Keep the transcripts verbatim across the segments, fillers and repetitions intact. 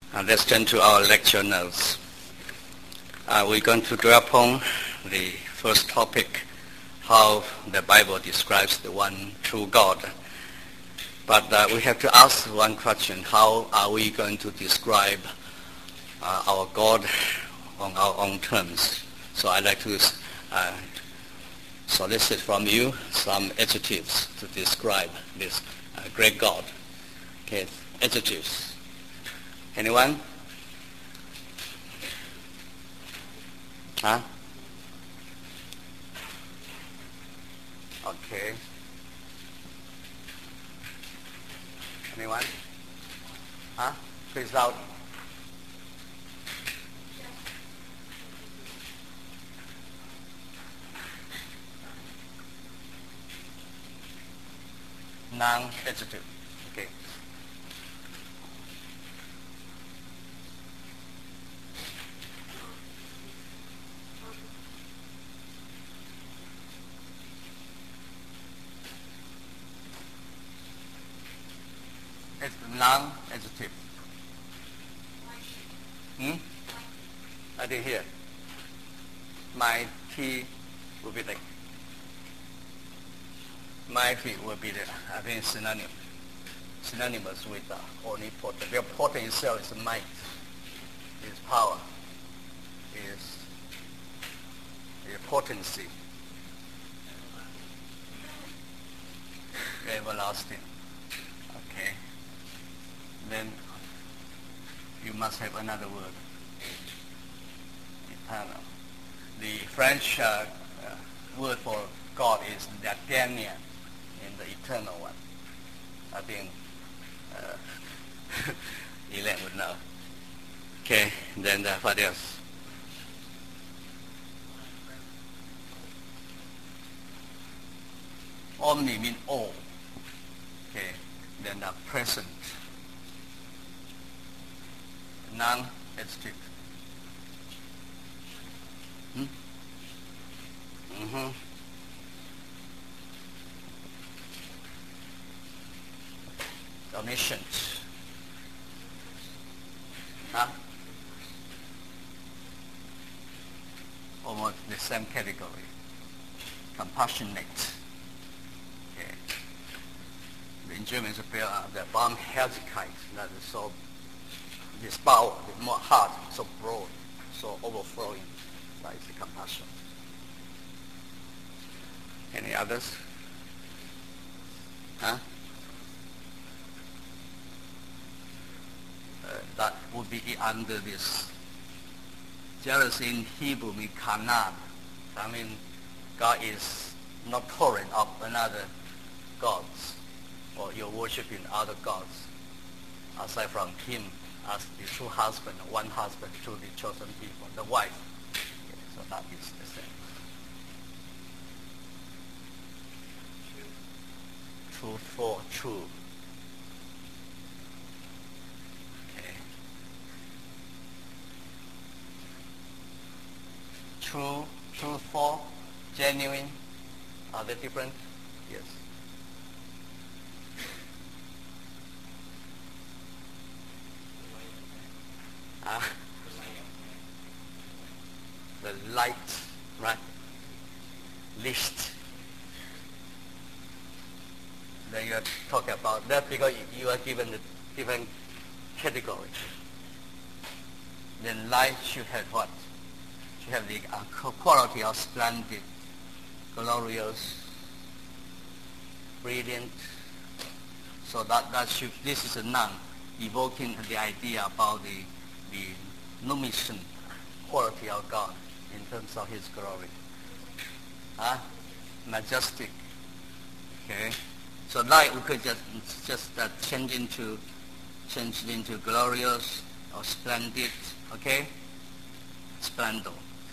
Uh, let's turn to our lecture notes. Uh, we're going to dwell upon the first topic, how the Bible describes the one true God. But uh, we have to ask one question: how are we going to describe uh, our God on our own terms? So I'd like to uh, solicit from you some adjectives to describe this uh, great God. Okay, adjectives. Anyone? Huh? Okay. Anyone? Huh? Please out. Noun, adjective. Okay. It's noun, adjective. Hmm? I didn't hear. Mighty will be like. Mighty will be the, I think, synonym. Synonymous with uh, omnipotent. The potent itself is might, is power, is the potency, everlasting. Okay. Then you must have another word. Eternal. The French uh, uh, word for God is l'éternel, in the eternal one. I think uh, Elaine would know. Okay, then uh, what else? Omni means all. Okay, then the present. Non-adjective. Hmm? Mm-hmm. Omniscient. Huh? Almost the same category. Compassionate. Okay. In German, it's uh, the Barmherzigkeit. That is so, this power, the more heart, so broad, so overflowing. That is the compassion. Any others? Huh? Uh, that would be under this. Jealousy in Hebrew means kanad. I mean, God is not tolerant of another gods, or you're worshiping other gods, aside from Him as the true husband, one husband to the chosen people, the wife. Okay, so that is the same. Truth for true. Okay. True, truthful, genuine. Are they different? Yes. Uh, the light, right? Licht. Then you are talking about that because you are given the different category. Then light should have what? Should have the uh, quality of splendid, glorious, brilliant. So that, that should, this is a noun, evoking the idea about the, the numission quality of God in terms of His glory. Huh? Majestic. Okay. So light we could just just uh, change into change into glorious or splendid. Okay. Splendor.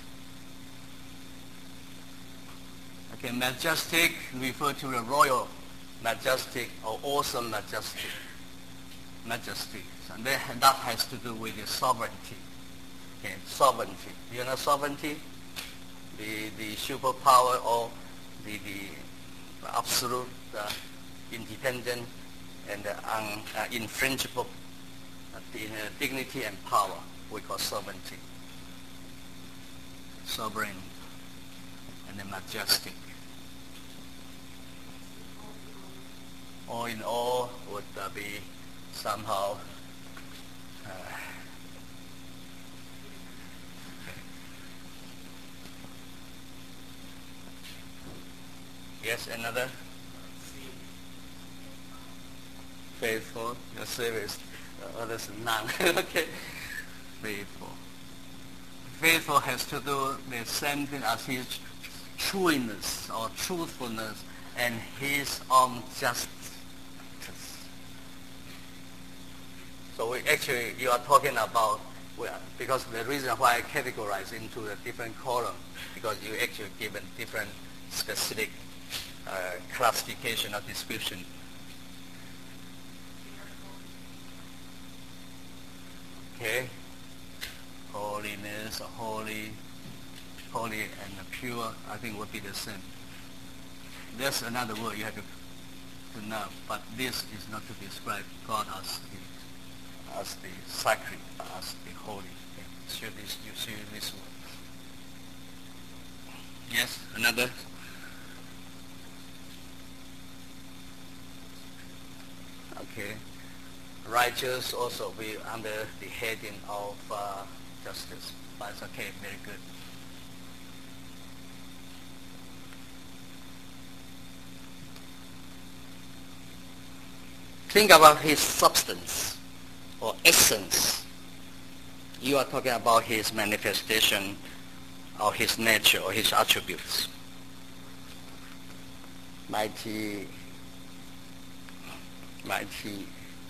Okay. Majestic refer to the royal majestic or awesome majestic. Majesty. And that has to do with the sovereignty. Okay. Sovereignty. You know sovereignty? The the superpower or the the absolute uh, independent and uh, un, uh, infringible uh, the, uh, dignity and power we call sovereignty. Sovereign and then majestic. All in all would uh, be somehow uh, yes, another? Faithful, your service, uh, others none. Okay, faithful. Faithful has to do the same thing as his trueness or truthfulness and his own justice. So we actually, you are talking about, well, because the reason why I categorize into the different column, because you actually given different specific uh, classification or description. Okay, holiness, or holy, holy and pure, I think would be the same. There's another word you have to, to know, but this is not to describe God as the, as the sacred, as the holy. Okay. Should this, you see this word? Yes, another. Okay. Righteous also be under the heading of uh, justice. But it's okay, very good. Think about his substance or essence. You are talking about his manifestation or his nature or his attributes. Mighty, mighty.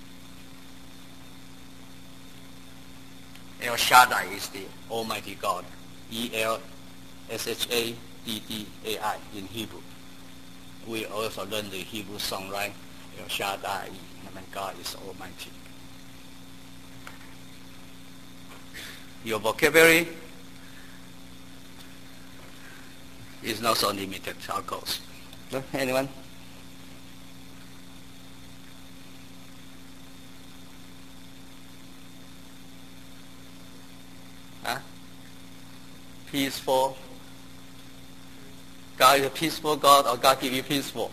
El Shaddai is the Almighty God. E L S H A D D A I in Hebrew. We also learn the Hebrew song, right? El Shaddai, I mean God is Almighty. Your vocabulary is not so limited, of course. Anyone? Huh? Peaceful. God is a peaceful God, or God give you peaceful?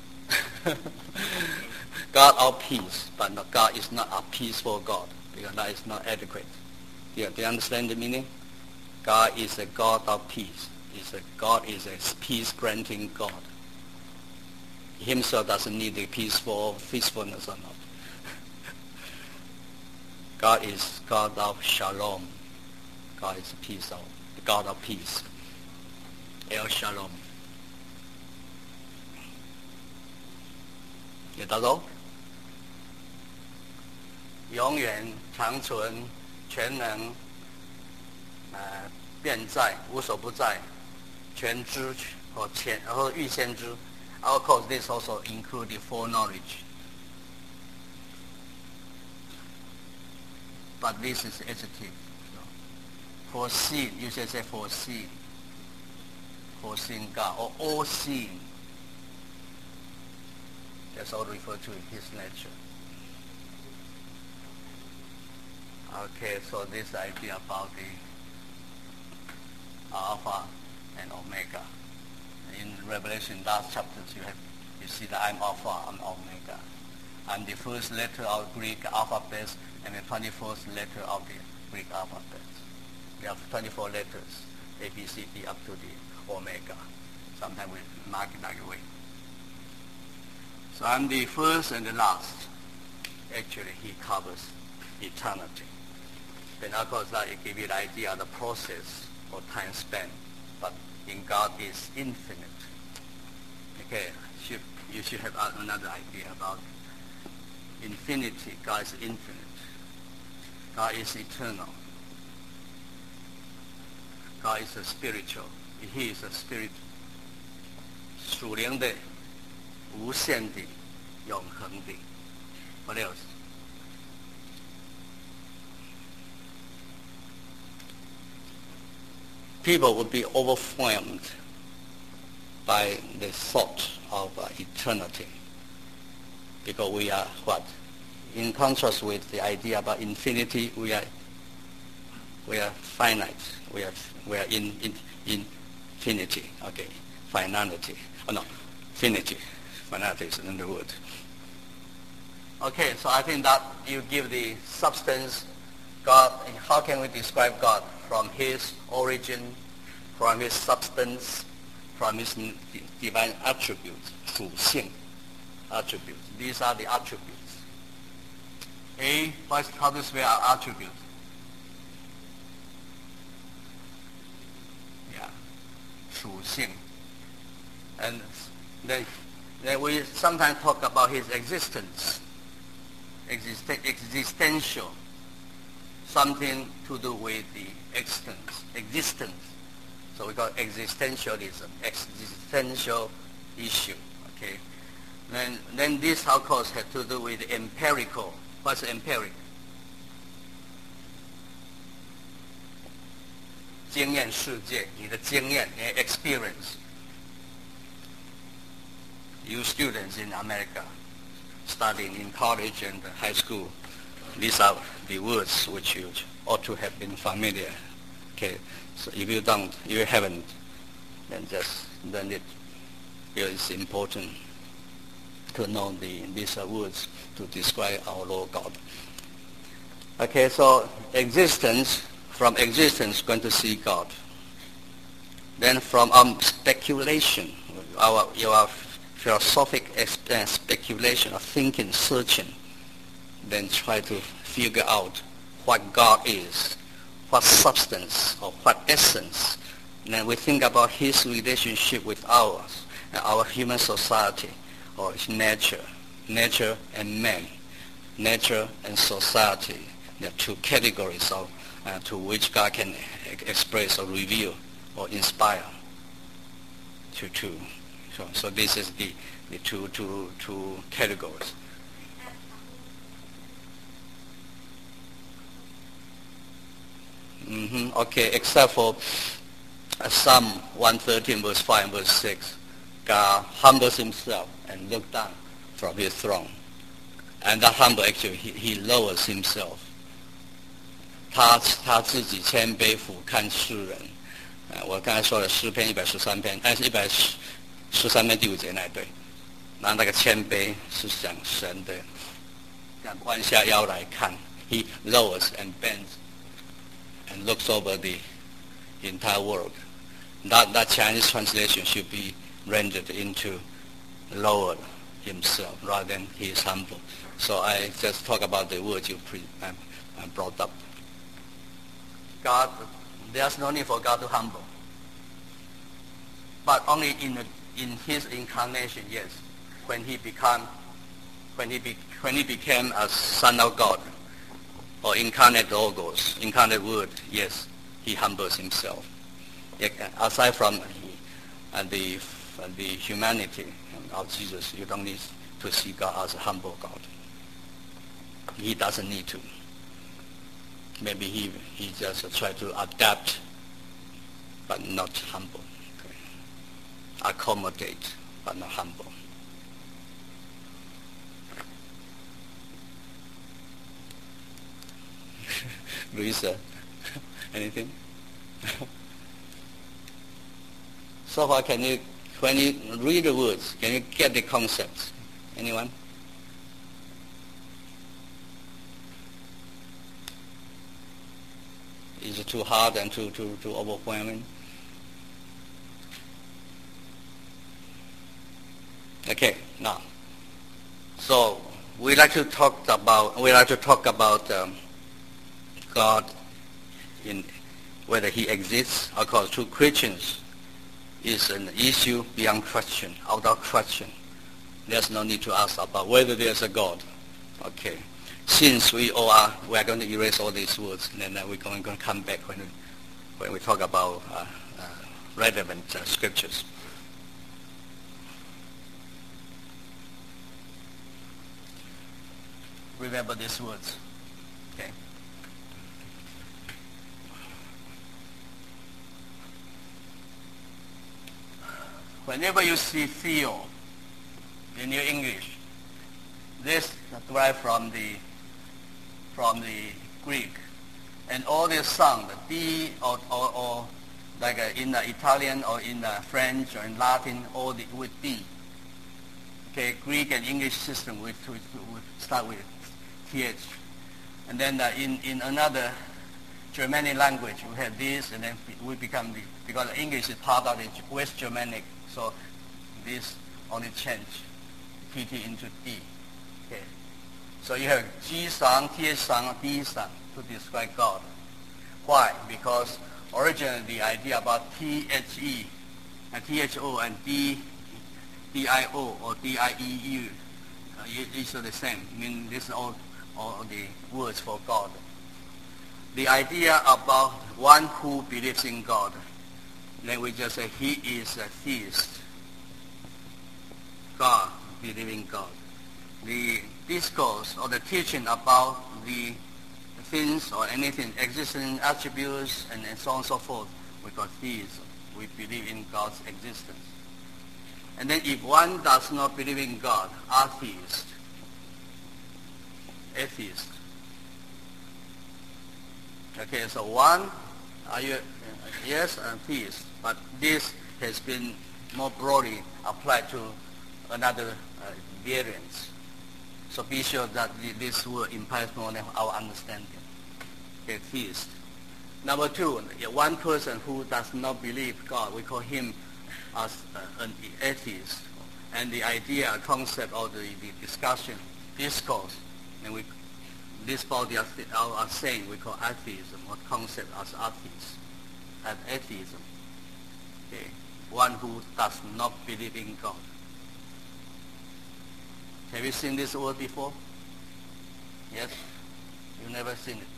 God of peace, but no, God is not a peaceful God, because that is not adequate. Do you, do you understand the meaning? God is a God of peace. Is a God is a peace-granting God. He himself doesn't need the peaceful peacefulness or not. God is God of shalom. God is peace, of, the God of peace. El Shalom. 也得到永远长存全能呃遍在无所不在全知或全或预先知 Of course this also include the foreknowledge, but this is adjective. Foreseen, you should say foreseen. Foreseen God, or all seeing. That's all referred to his nature. Okay, so this idea about the Alpha and Omega. In Revelation last chapters you have you see that I'm Alpha, I'm Omega. I'm the first letter of Greek alphabet and the twenty-fourth letter of the Greek alphabet. We have twenty-four letters, A, B, C, D, up to the Omega. Sometimes we mark it that way. So I'm the first and the last. Actually, he covers eternity. Then of course that it gives you the idea of the process or time span. But in God is infinite. Okay, should, you should have another idea about infinity. God is infinite. God is eternal. God is a spiritual. He is a spirit. 属灵的、无限的、永恒的。What else? People would be overwhelmed by the thought of uh, eternity, because we are what? in contrast with the idea about infinity, we are we are finite. We are we are in in, in infinity. Okay, finality. Oh no, finity. Finality is another word. Okay, so I think that you give the substance. God. How can we describe God? From His origin, from His substance, from His divine attributes, 属性 attributes. These are the attributes. A, how to spell our attributes? Yeah, 属性. And then, then we sometimes talk about His existence, existen- existential, something to do with the existence, existence. So we call it existentialism, existential issue. Okay. Then, then this, of course, had to do with empirical. What's empiric? 经验世界，你的经验，你的 experience. You students in America, studying in college and high school, these are the words which you ought to have been familiar. Okay, so if you don't, you haven't, then just learn it. It is important to know the, these are words to describe our Lord God. Okay, so existence, from existence, going to see God. Then from um, speculation, our, our philosophic uh, speculation of thinking, searching, then try to figure out what God is, what substance or what essence. And then we think about His relationship with ours, our human society, or nature, nature and man, nature and society. There are two categories of, uh, to which God can express or reveal or inspire. To two. So, so this is the, the two, two, two categories. Mm-hmm. Okay, except for uh, Psalm one thirteen, verse five and verse six. God humbles Himself and looks down from His throne. And that humble, actually, He, he lowers Himself. 他他自己谦卑俯瞰世人。呃，我刚才说了诗篇一百十三篇，但是一百十三篇第五节那一对，然后那个谦卑是讲神的，弯下腰来看 ，He lowers and bends and looks over the entire world. That that Chinese translation should be rendered into lowered Himself rather than He is humble. So I just talk about the word you pre, uh, brought up. God, there's no need for God to humble. But only in a, in His incarnation, yes, when He become, when He be, when He became a Son of God, or incarnate Logos, incarnate Word, yes, He humbles Himself. Aside from uh, the uh, the humanity of Jesus, you don't need to see God as a humble God. He doesn't need to. Maybe he he just uh, try to adapt, but not humble. Okay. Accommodate, but not humble. Louisa, anything? So far, can you, when you read the words, can you get the concepts? Anyone? Is it too hard and too, too, too overwhelming? Okay, now, so we like to talk about we like to talk about um, God, in whether He exists. Of course, to Christians, is an issue beyond question, out of question. There's no need to ask about whether there's a God. Okay. Since we all are, we are going to erase all these words, and then uh, we're going to come back when we, when we talk about uh, uh, relevant uh, scriptures. Remember these words, okay? Whenever you see theo in your English, this derived from the from the Greek, and all this sound, D or, or, or like uh, in the Italian or in the French or in Latin, all the, with D. Okay, Greek and English system with, with, with start with Th, and then uh, in in another Germanic language we have this, and then we become the, because English is part of the West Germanic, so this only change T T into D. Okay, so you have G sound, Th sound, D sound to describe God. Why? Because originally the idea about T H E and T H O and D, D I O or D I E U uh, is the same. I mean, this is all, all the words for God. The idea about one who believes in God, then we just say he is a theist. God, believing God. The discourse or the teaching about the things or anything, existing attributes and, and so on and so forth, we call theism. We believe in God's existence. And then if one does not believe in God, atheist, atheist. Okay, so one, are you, uh, yes, I'm theist, but this has been more broadly applied to another uh, variants. So be sure that the, this word implies more than our understanding. Okay, theist. Number two, one person who does not believe God, we call him as uh, an atheist. And the idea, concept, or the, the discussion, discourse, and we this body of our, our saying we call atheism, or concept as atheist, as atheism. Okay, one who does not believe in God. Have you seen this word before? Yes? You've never seen it.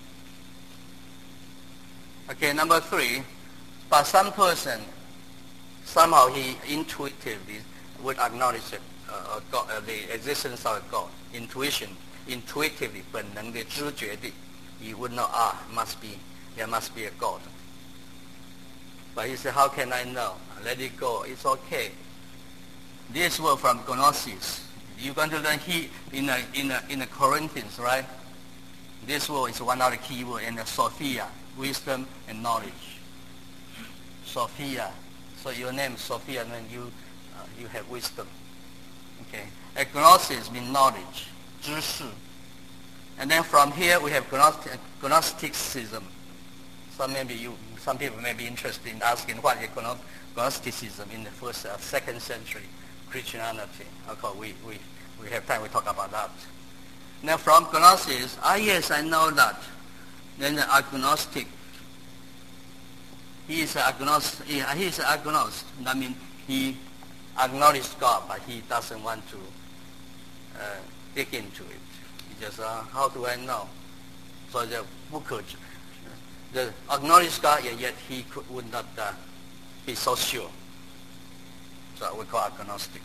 Okay, number three, but some person, somehow he intuitively would acknowledge it, uh, God, uh, the existence of God, intuition, intuitively, 本能的知觉地, he would know, ah, must be, there must be a God. But he said, how can I know? Let it go, it's okay. This word from Gnosis, you're going to learn he in a, in a, in a Corinthians, right? This word is one of the key words, and Sophia, wisdom and knowledge. Sophia. So your name is Sophia, and then you uh, you have wisdom. Okay. Agnosis means knowledge, 知识. And then from here we have Gnostic, Gnosticism. So maybe you, some people may be interested in asking what is Gnosticism in the first, uh, second century Christianity. Okay, we, we, we have time, we talk about that. Now from Gnosis, ah yes, I know that. Then the agnostic. He is an agnostic. He, he is an agnostic. That means he acknowledges God, but he doesn't want to uh, dig into it. He just, uh, how do I know? So the book, the acknowledge God, and yet he could, would not uh, be so sure. So we call agnostic.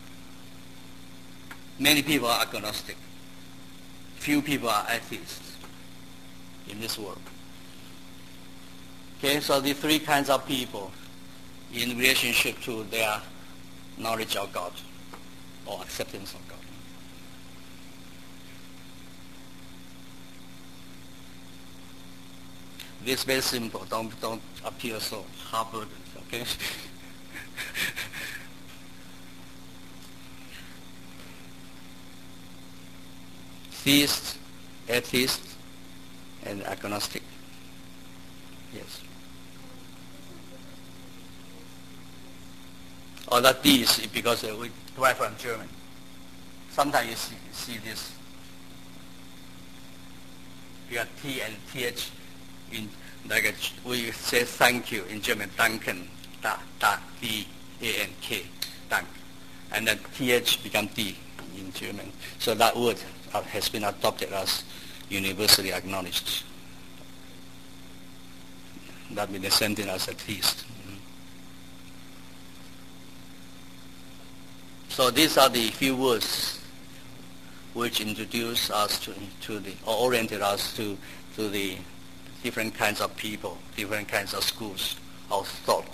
Many people are agnostic. Few people are atheists in this world. Okay, so the three kinds of people in relationship to their knowledge of God or acceptance of God. This is very simple. Don't don't appear so hard-burdened. Okay. Theist, atheist, and agnostic. Yes. Or that these, because uh, we derive from German. Sometimes you see, see this. You have T and T H in, like a, we say thank you in German, danken, da, da, D, A, N, K, dank. And then T H become D in German. So that word has been adopted as universally acknowledged. That means the same thing as a theist. Mm-hmm. So these are the few words which introduce us to, to the, or oriented us to, to the different kinds of people, different kinds of schools of thought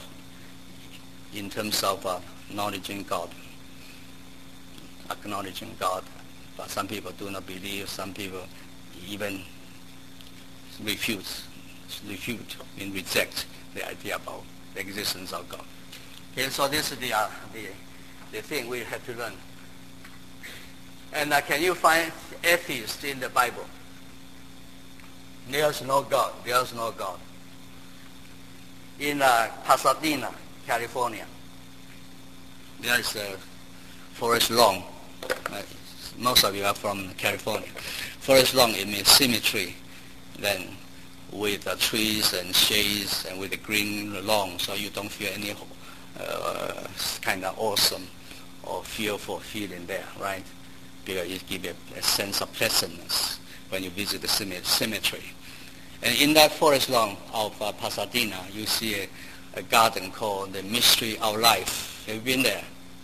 in terms of uh, acknowledging God, acknowledging God, But some people do not believe. Some people even refuse, refute and reject the idea about the existence of God. Okay, so this is the uh, the the thing we have to learn. And uh, can you find atheists in the Bible? There's no God. There's no God. In uh, Pasadena, California, there is a Forest Lawn. Uh, most of you are from California. Forest Lawn, it means symmetry. Then with uh, trees and shades and with a green lawn, so you don't feel any uh, kind of awesome or fearful feeling there, right? Because it gives a, a sense of pleasantness when you visit the cemetery. And in that forest lawn of uh, Pasadena, you see a, a garden called the Mystery of Life. Have you been there?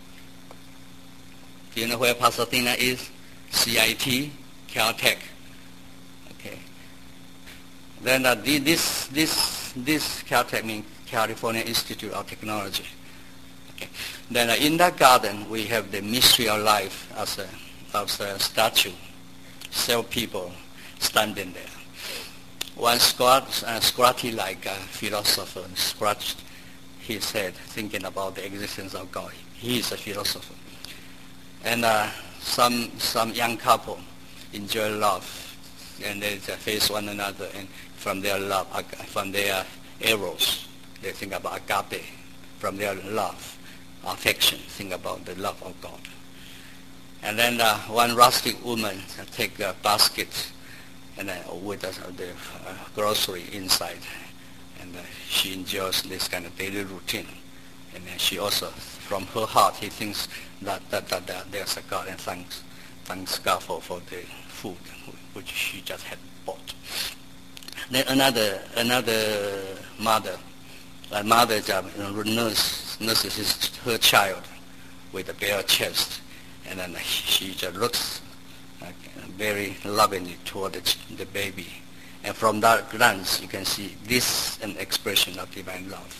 Do you know where Pasadena is? C I T, Caltech. Okay. Then uh, the, this this this Caltech means California Institute of Technology. Okay. Then uh, in that garden, we have the Mystery of Life as a as a statue, several people standing there. One squat, uh, squatty like a philosopher scratched his head thinking about the existence of God. He is a philosopher. And uh, some some young couple enjoy love, and they face one another, and from their love, from their eros, they think about agape. From their love, affection, think about the love of God. And then uh, one rustic woman uh, take a basket and uh, with uh, the uh, grocery inside, and uh, she enjoys this kind of daily routine. And then she also, from her heart, he thinks that, that, that, that there's a God, and thanks, thanks God for, for the food which she just had bought. Then another another mother, a mother job, you know, nurse, nurses his, her child with a bare chest, and then she just looks uh, very lovingly toward the, the baby. And from that glance, you can see this an expression of divine love.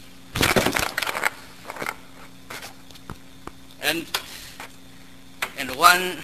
And and one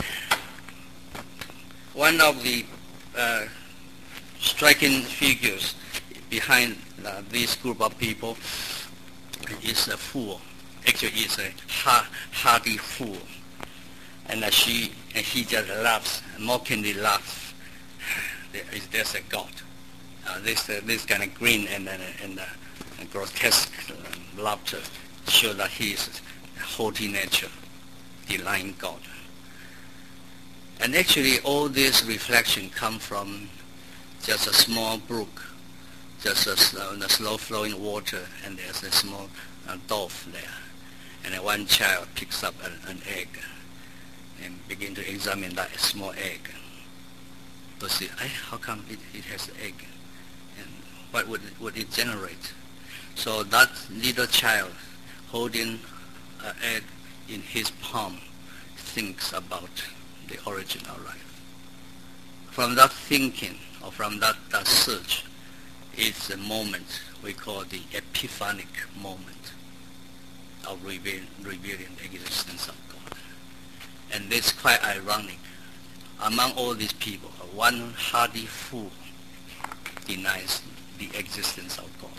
one of the uh, striking figures behind uh, this group of people is a fool. Actually, it's a ha- hardy fool, and uh, she and he just laughs, mockingly laughs. There is there's a God. Uh, this uh, this kind of grin and and, and uh, grotesque uh, laughter show that he is haughty nature, denying God. And actually, all this reflection come from just a small brook, just a slow, the slow-flowing water, and there's a small uh, dove there. And then one child picks up an, an egg and begin to examine that small egg to see, hey, how come it, it has an egg, and what would it, would it generate? So that little child holding an egg in his palm thinks about the origin of life. From that thinking, or from that, that search, it's a moment we call the epiphanic moment of reveal, revealing the existence of God. And it's quite ironic. Among all these people, one hardy fool denies the existence of God.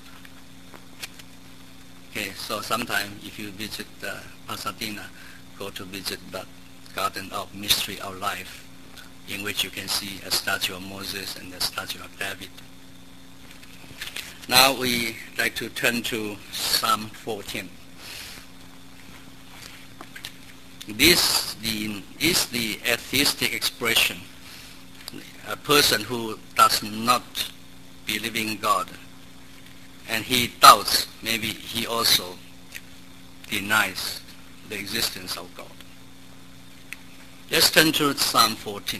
Okay, so sometime if you visit uh, Pasadena, go to visit that Garden of Mystery of Life, in which you can see a statue of Moses and a statue of David. Now we like to turn to Psalm fourteen. This the, is the atheistic expression. A person who does not believe in God, and he doubts, maybe he also denies the existence of God. Let's turn to Psalm fourteen.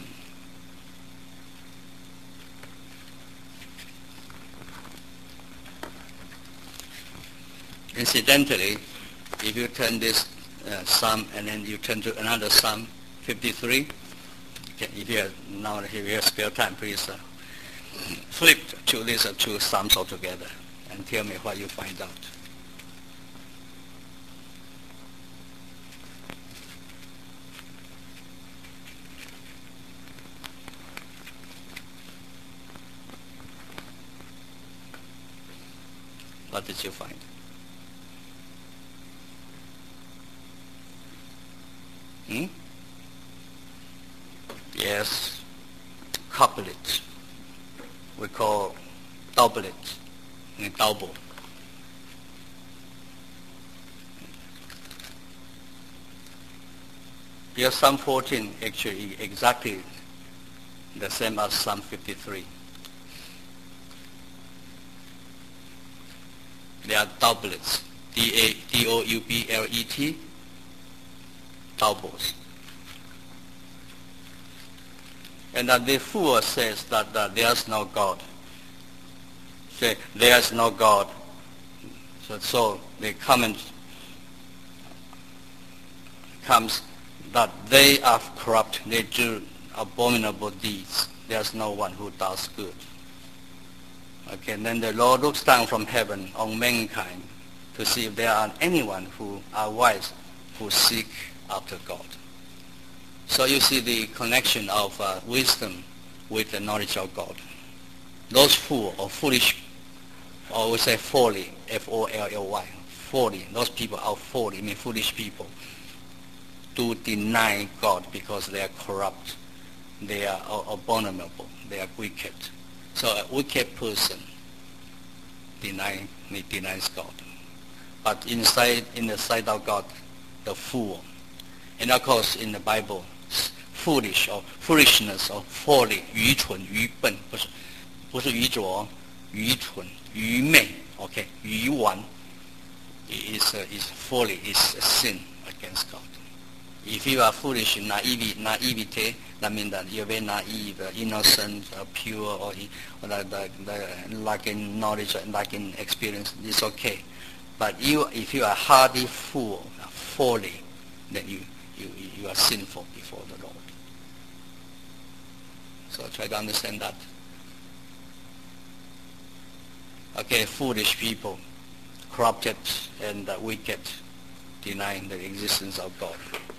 Incidentally, if you turn this uh, Psalm and then you turn to another Psalm fifty-three, okay, if you have, now if you have spare time, please uh, flip to these uh, two Psalms altogether and tell me what you find out. What did you find? Hmm? Yes, couplet. We call doublet, double. Here Psalm fourteen actually exactly the same as Psalm fifty-three. They are doublets. D O U B L E T, doubles. And that the fool says that, that there's no God. Say, there's no God. So, so the comment comes that they are corrupt, they do abominable deeds. There's no one who does good. Okay, and then the Lord looks down from heaven on mankind to see if there are anyone who are wise, who seek after God. So you see the connection of uh, wisdom with the knowledge of God. Those fool or foolish, or we say folly, F O L L Y, folly, those people are folly, I mean foolish people, do deny God because they are corrupt, they are abominable, they are wicked. So a wicked person deny, denies God. But inside, in the sight of God, the fool. And of course in the Bible, foolish or foolishness or folly, 愚蠢, 愚笨, 不是, 不是愚拙, 愚蠢, 愚昧, okay, 愚顽 is, uh, is folly, is a sin against God. If you are foolish, naive, naivete, that means that you're very naive, innocent, uh, pure, or, or the, the, the lacking knowledge, lacking experience, it's okay. But you, if you are hardy fool, folly, then you, you, you are sinful before the Lord. So try to understand that. Okay, foolish people, corrupted and uh, wicked, denying the existence of God.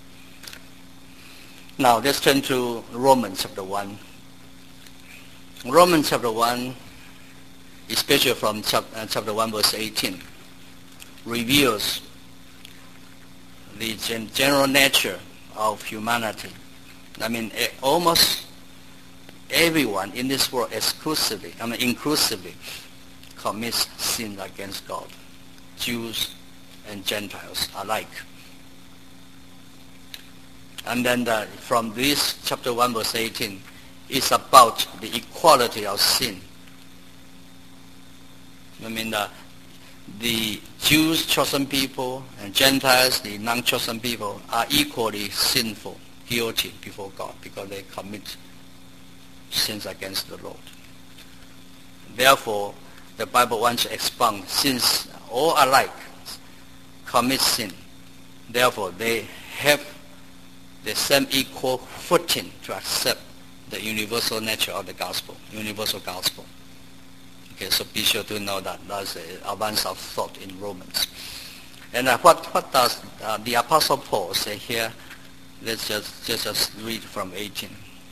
Now let's turn to Romans chapter one. Romans chapter one, especially from chapter, uh, chapter one verse eighteen, reveals the gen- general nature of humanity. I mean, uh, almost everyone in this world exclusively, I mean inclusively, commits sin against God, Jews and Gentiles alike. And then the, from this chapter one verse eighteen, it's about the equality of sin. I mean, the, the Jews, chosen people, and Gentiles, the non-chosen people, are equally sinful, guilty before God because they commit sins against the Lord. Therefore, the Bible wants to expound, since all alike commit sin, therefore they have the same equal footing to accept the universal nature of the gospel, universal gospel. Okay, so be sure to know that that's an advance of thought in Romans. And uh, what, what does uh, the Apostle Paul say here? Let's just, just, just read from eighteen.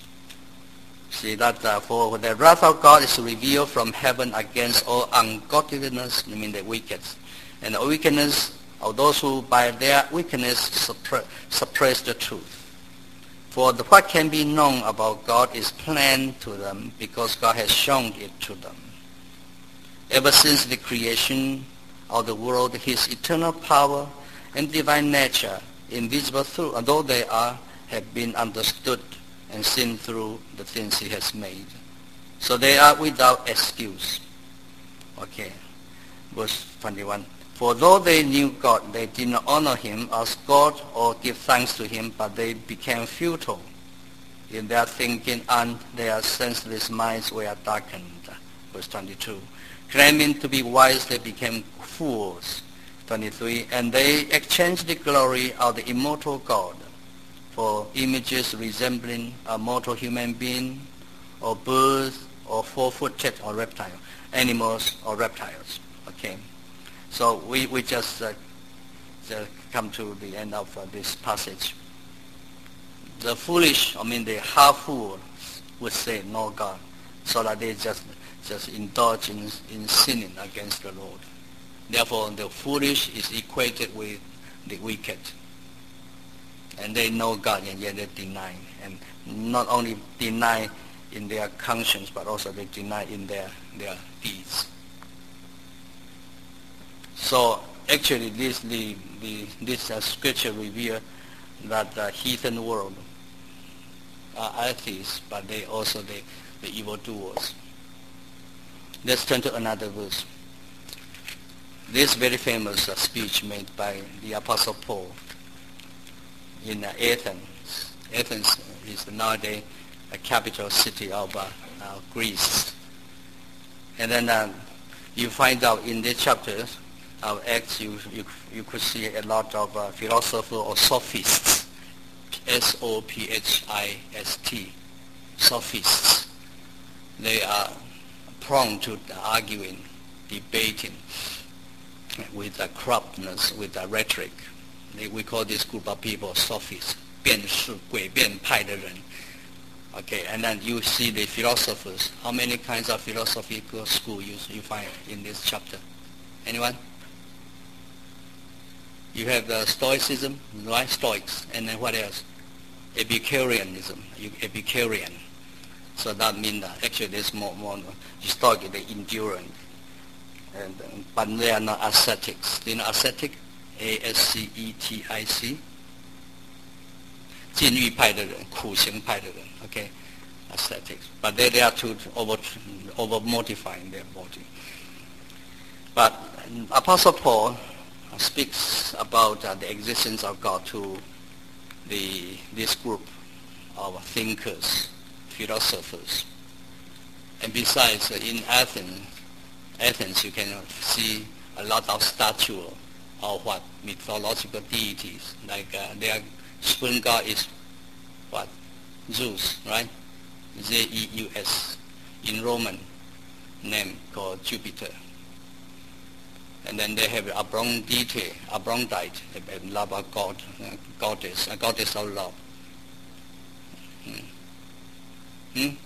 See that uh, for the wrath of God is revealed from heaven against all ungodliness, I mean the wicked, and the wickedness of those who by their wickedness suppre- suppress the truth. For the, what can be known about God is plain to them because God has shown it to them. Ever since the creation of the world, his eternal power and divine nature, invisible through, although they are, have been understood and seen through the things he has made. So they are without excuse. Okay, verse twenty-one. For though they knew God, they did not honor him as God or give thanks to him, but they became futile in their thinking, and their senseless minds were darkened. Verse twenty-two. Claiming to be wise, they became fools. twenty-three. And they exchanged the glory of the immortal God for images resembling a mortal human being, or birds, or four-footed, or reptile, animals, or reptiles. Okay. So we, we just, uh, just come to the end of uh, this passage. The foolish, I mean the half-fool, would say no God, so that they just just indulge in, in sinning against the Lord. Therefore, the foolish is equated with the wicked. And they know God, and yet they deny. And not only deny in their conscience, but also they deny in their, their deeds. So actually, this the, the this uh, scripture reveals that the heathen world are atheists, but they also the the evildoers. Let's turn to another verse. This very famous uh, speech made by the Apostle Paul in uh, Athens. Athens is nowadays a capital city of uh, uh, Greece. And then uh, you find out in this chapter of Acts, you, you, you could see a lot of uh, philosophers or sophists, S O P H I S T, sophists. They are prone to arguing, debating with uh, corruptness, with uh, rhetoric. They, we call this group of people sophists, 辩士,诡辩派的人. Okay, and then you see the philosophers. How many kinds of philosophical school you, you find in this chapter? Anyone? You have the Stoicism, right? Stoics. And then what else? Epicureanism. You, Epicurean. So that means that actually there's more, more Stoic, they endurance. And, um, but they are not ascetics. Do you know ascetic? A S C E T I C. 禁欲派的人,苦行派的人, okay, ascetics. But they, they are too over, over mortifying their body. But Apostle Paul speaks about uh, the existence of God to the this group of thinkers, philosophers. And besides, uh, in Athens, Athens you can see a lot of statues of what? Mythological deities. Like uh, their spring god is what? Zeus, right? Z E U S. In Roman name called Jupiter. And then they have Aphrodite, Aphrodite, a love of God, uh, goddess, a goddess of love. Hmm. Hmm?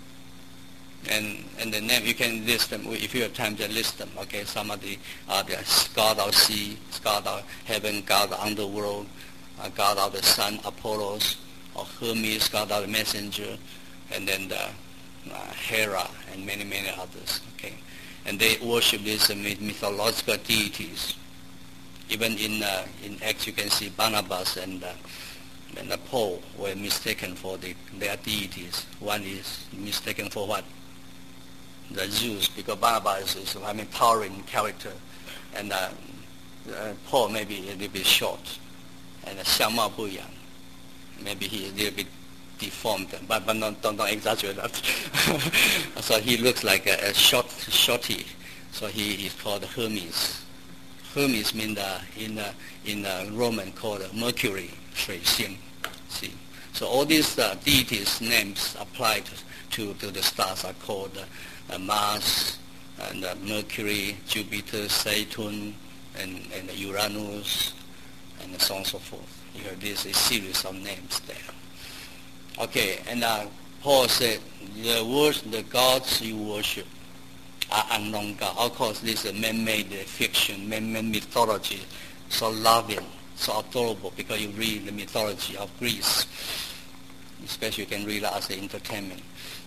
And and the name, you can list them, if you have time to list them, okay? Some of the, uh, the god of sea, god of heaven, god of underworld, uh, god of the sun, Apollos, or Hermes, god of the messenger, and then the uh, Hera, and many, many others, okay? And they worship these uh, mythological deities. Even in uh, in Acts you can see Barnabas and uh, and uh, Paul were mistaken for the, their deities. One is mistaken for what? The Zeus, because Barnabas is I mean towering character, and uh, uh, Paul maybe a little bit short, and uh, 相貌不一样, maybe he is a little bit deformed, but, but don't, don't, don't exaggerate that. So he looks like a, a short, shorty, so he is called Hermes. Hermes means uh, in uh, in uh, Roman called Mercury, 水星. See, so all these uh, deities names applied to, to the stars are called uh, uh, Mars, and uh, Mercury, Jupiter, Saturn, and, and Uranus, and so on and so forth. You have this a series of names there. Okay, and uh, Paul said, the words, the gods you worship are unknown God. Of course, this is a man-made uh, fiction, man-made mythology, so loving, so adorable, because you read the mythology of Greece, especially you can read it as an entertainment.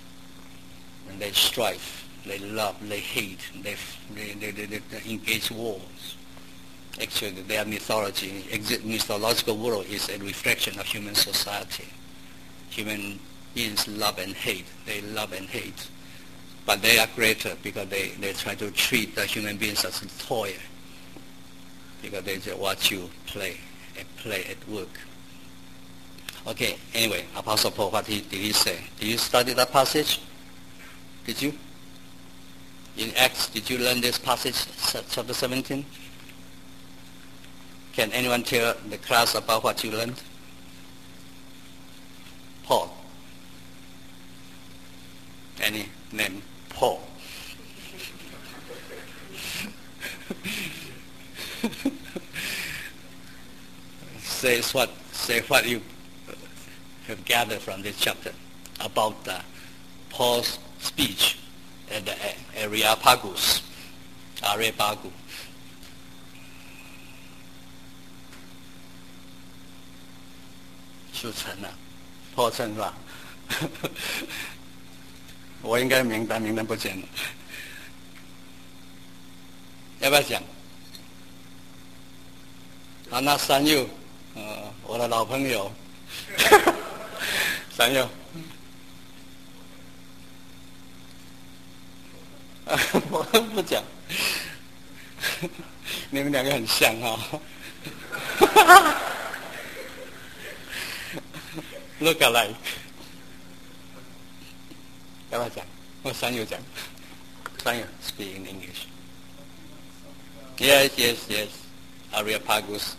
And they strive, they love, they hate, they, they, they, they, they engage wars. Actually, their mythology, mythological world is a reflection of human society. Human beings love and hate. They love and hate. But they are greater because they, they try to treat the human beings as a toy. Because they just watch you play, and play at work. Okay, anyway, Apostle Paul, what he, did he say? Did you study that passage? Did you? In Acts, did you learn this passage, chapter seventeen? Can anyone tell the class about what you learned? Paul. Any name? Paul. say what say what you have gathered from this chapter about uh, Paul's speech at the Areopagus, Areopagus. 属成了，破成是吧？我应该名单名单不见了，要不要讲？啊，那三佑，呃，我的老朋友，三佑，啊，我不讲，你们两个很像啊、哦。Look alike. 要不要讲？我三友讲，三友 speak in English. Yes, yes, yes. Areopagus.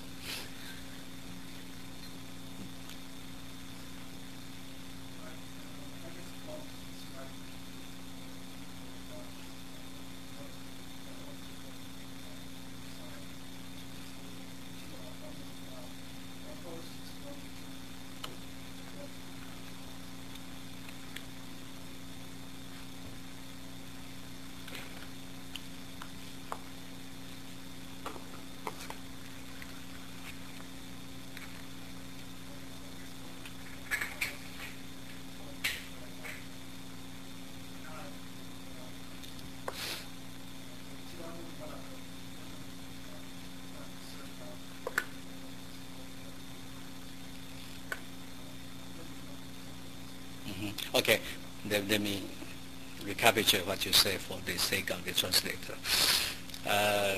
Okay, let, let me recapitulate what you say for the sake of the translator. Uh,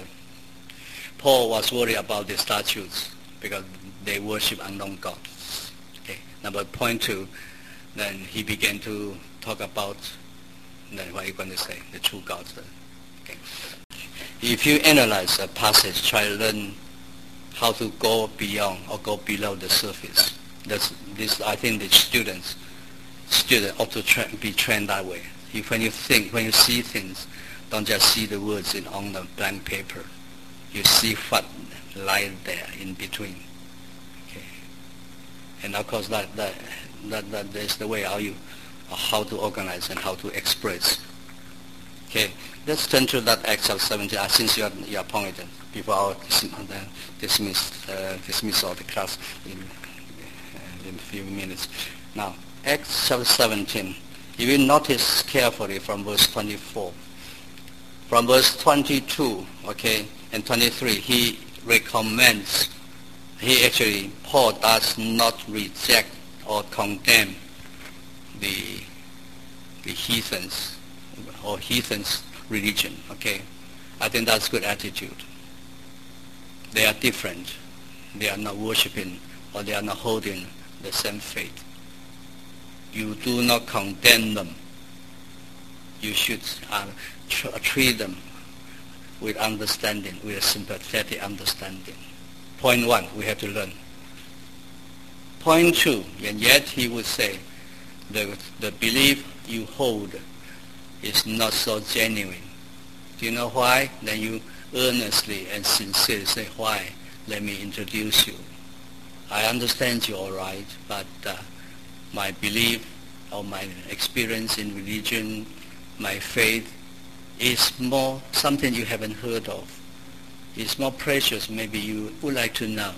Paul was worried about the statues because they worship unknown gods. Okay, number point two, then he began to talk about then what are you going to say, the true gods. Okay. If you analyze a passage, try to learn how to go beyond or go below the surface. That's this. I think the students. Student ought to tra- be trained that way. If when you think, when you see things, don't just see the words in, on the blank paper. You see what lies there in between. Okay. And of course, that that that, that is the way how you how to organize and how to express. Okay. Let's turn to that Acts chapter seventeen. Uh, since you are you are appointed before our dismiss uh, dismissal of the class in uh, in a few minutes. Now. Acts chapter seventeen, you will notice carefully from verse twenty-four. From verse twenty-two, okay, and twenty-three, he recommends, he actually, Paul does not reject or condemn the, the heathens or heathens religion, okay. I think that's good attitude. They are different. They are not worshiping or they are not holding the same faith. You do not condemn them. You should uh, tr- treat them with understanding, with a sympathetic understanding. Point one, we have to learn. Point two, and yet he would say, the, the belief you hold is not so genuine. Do you know why? Then you earnestly and sincerely say, why? Let me introduce you. I understand you all right, but uh, my belief or my experience in religion, my faith, is more something you haven't heard of. It's more precious, maybe you would like to know.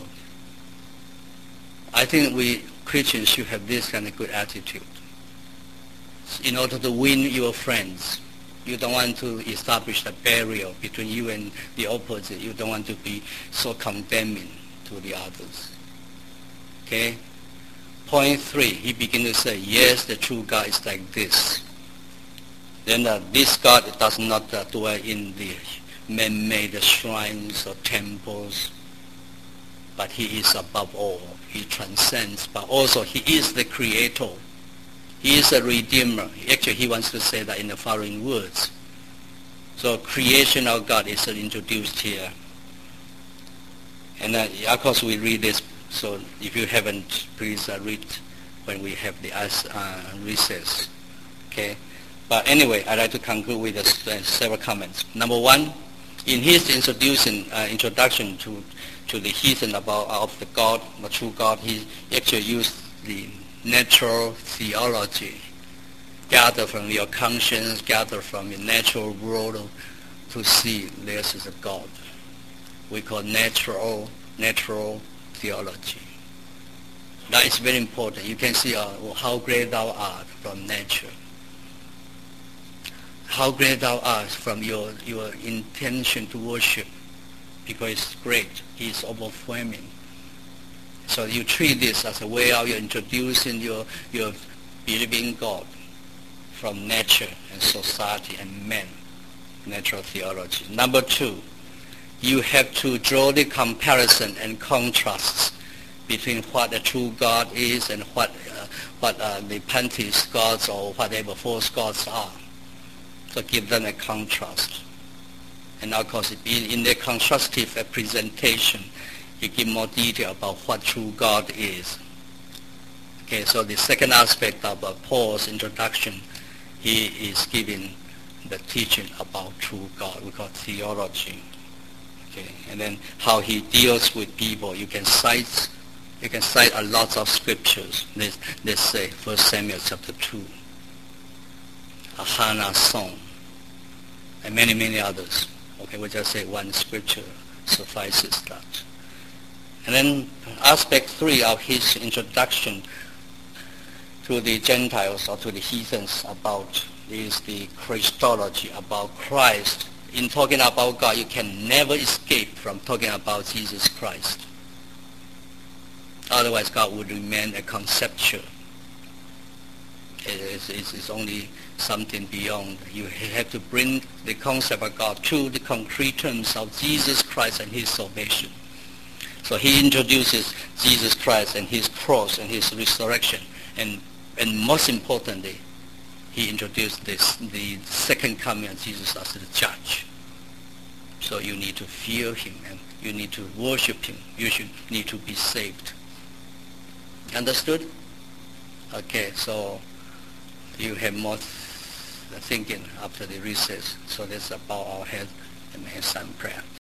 I think we Christians should have this kind of good attitude. In order to win your friends, you don't want to establish a barrier between you and the opposite. You don't want to be so condemning to the others. Okay? Point three, he began to say, yes, the true God is like this. Then uh, this God does not uh, dwell in the man-made shrines or temples, but he is above all. He transcends, but also he is the creator. He is a redeemer. Actually, he wants to say that in the following words. So creation of God is introduced here. And uh, of course we read this. So if you haven't, please uh, read when we have the uh, recess. Okay. But anyway, I'd like to conclude with uh, several comments. Number one, in his introduction, uh, introduction to, to the heathen about uh, of the God, the true God, he actually used the natural theology, gather from your conscience, gather from your natural world to see this is a God. We call natural, natural theology. That is very important. You can see uh, how great thou art from nature. How great thou art from your, your intention to worship, because it's great. It's overwhelming. So you treat this as a way of introducing your, your believing God from nature and society and man, natural theology. Number two, you have to draw the comparison and contrasts between what a true God is and what uh, what uh, the pantheist gods or whatever false gods are. So give them a contrast. And of course, in, in the contrastive presentation, you give more detail about what true God is. Okay, so the second aspect of uh, Paul's introduction, he is giving the teaching about true God. We call theology. Okay, and then how he deals with people. You can cite, you can cite a lot of scriptures. Let's, let's say First Samuel chapter two, a Hannah song, and many many others. Okay, we just say one scripture suffices that. And then aspect three of his introduction to the Gentiles or to the heathens about is the Christology, about Christ. In talking about God, you can never escape from talking about Jesus Christ. Otherwise, God would remain a conceptual. It is, it is only something beyond. You have to bring the concept of God to the concrete terms of Jesus Christ and his salvation. So he introduces Jesus Christ and his cross and his resurrection. And, and most importantly, he introduced this, the second coming of Jesus as the judge. So you need to fear him and you need to worship him. You should need to be saved. Understood? Okay, so you have more thinking after the recess. So let's bow our head and may have some prayer.